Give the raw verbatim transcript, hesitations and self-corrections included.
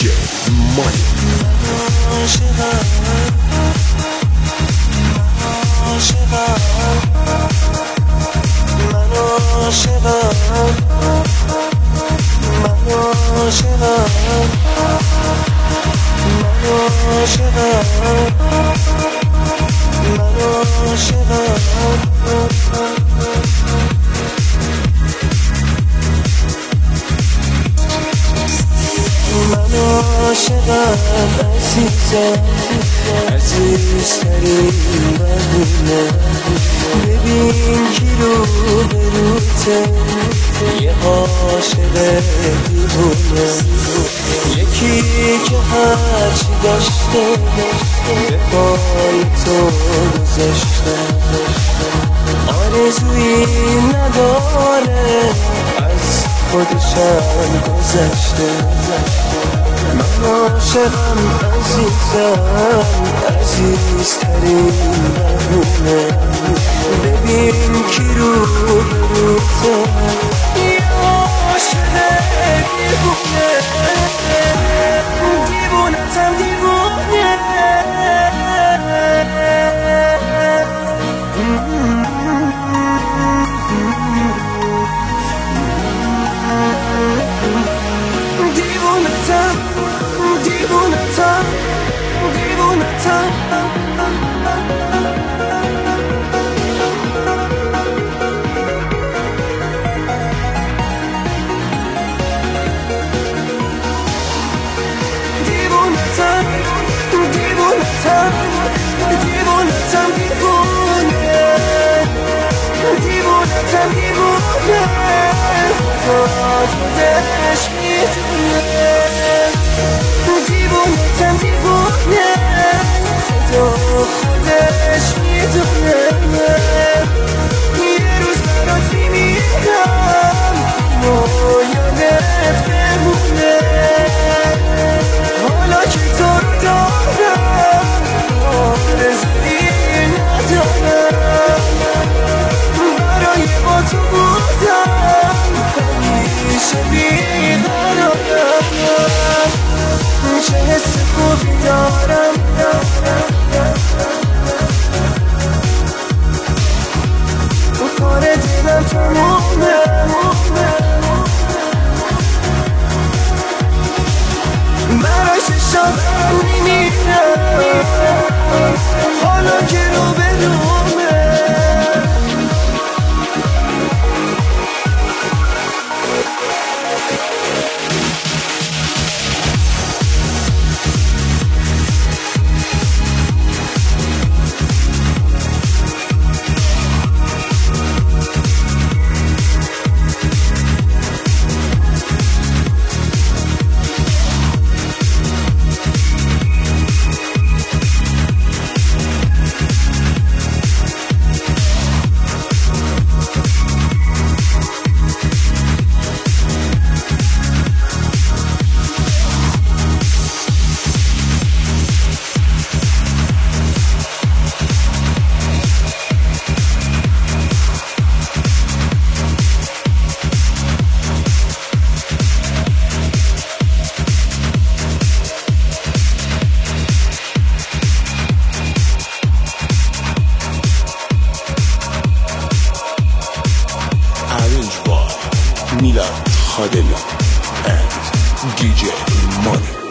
مانی. عاشقم عزیزم، عزیزترین بهونه. ببین کی رو به روته، یه عاشق دیوونه. یکی که هرچی داشته به پای تو گذاشته، آرزویی نداره از خودشم گذشته. من عاشقم عزیزم، عزیزترین بهونه. ببین کی رو بروته، یه عاشق دیوونه. دیوونتم دیوونه. دیوونتم دیوونتم دیوونتم. دیوونتم دیوونتم دیوونتم دیوونه. دیوونتم دیوونه. خودش میدونه. دیوونتم دیوونه. خدا خودش میدونه. یه روز برات میمیرم، یادت بمونه. حالا که تو رو دارم، آرزویی ندارم. برای با تو بودم همیشه بیقرارم. چه حس خوبی دارم، کار دلم تمومه. برای ششم میمیرم، حالا که رو به رومه. Milad Khadeli and D J Money.